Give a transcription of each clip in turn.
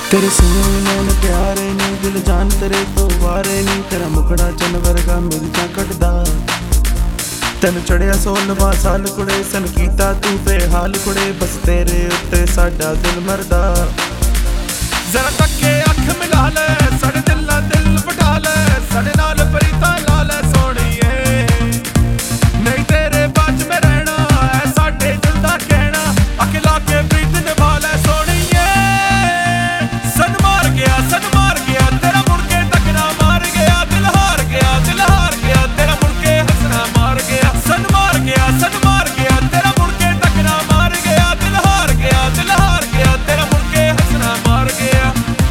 तेरे सोने नैन प्यारे नी, दिल जान तेरे तो वारे नी। तेरा मुखड़ा चन वर्गा मिर्चा कटदा, तेन चढ़िया 16वां साल कुड़े। सन कीता तू बेहाल कुड़े, बस तेरे उत्ते साडा दिल मरदा। जरा तके अख मिला ले, साडे दिल ना दिल पटा ले, साडे नाल प्रीता ला ले सोहणीए। नहीं तेरे बाज में रहना है साडे दिल दा कहना, अख ला के प्रीत निभा ले सोहणीए। सन मार गया तेरा मुड़के तकना मार गया, दिल हार गया तेरा मुड़के हंसना मार गया। सन मार गया तेरा मुड़के तकना मार गया, दिल हार गया तेरा मुड़के हंसना मार गया।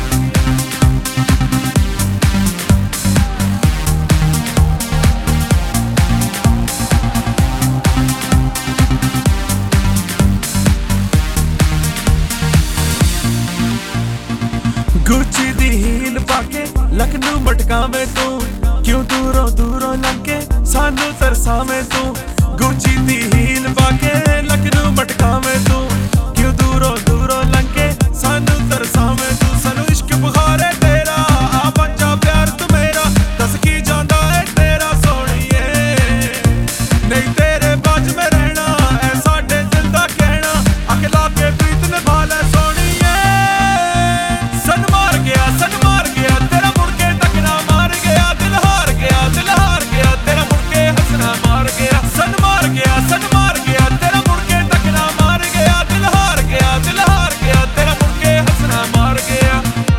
गुच्ची दी हील पाके लखनऊ मटकावे तू, क्यों दूरों दूरों लंके सानू तरसावे तू। गुच्ची दी हील पाके लखनऊ मटकावे तू, क्यों दूरों दूरों लंके सानू तरसावे तू। सानू इश्क बुखारे तेरा, आ बन जा प्यार तू मेरा, दस की जांदा है तेरा सोहणीए। नहीं तेरे बाज में रहना है साडे दिल दा कहना, अख ला के प्रीत निभा ले सोहणीए। सन मार गया तेरा मुड़के तकना मार गया, दिल हार गया तेरा मुड़के हंसना मार गया। सन मार गया तेरा मुड़के तकना मार गया, दिल हार गया तेरा मुड़के हंसना मार गया।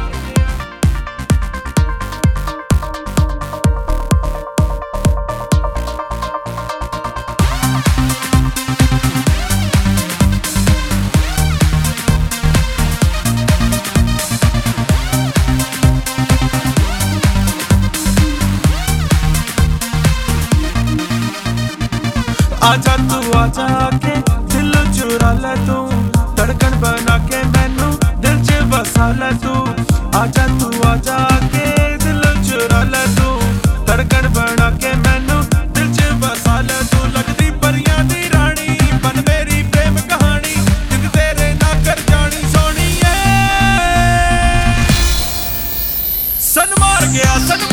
आजा तू आजा के दिल चुरा ले तू, धड़कन बना के मैनू दिल च बसा ले तू। आजा तू आजा के दिल चुरा ले तू, धड़कन बना के मैनू दिल च बसा ले तू। लगदी परियां दी रानी बन मेरी प्रेम कहानी, जिद तेरे ना कर जानी सोहणीए। सन मार गया